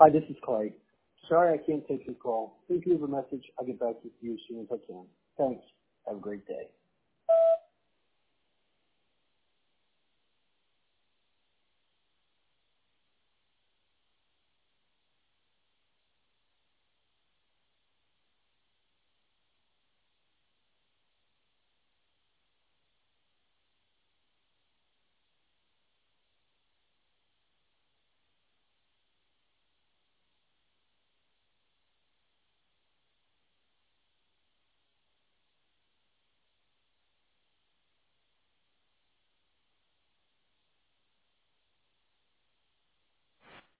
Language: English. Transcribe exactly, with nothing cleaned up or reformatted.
Hi, this is Clay. Sorry I can't take your call. Please leave a message. I'll get back to you as soon as I can. Thanks. Have a great day.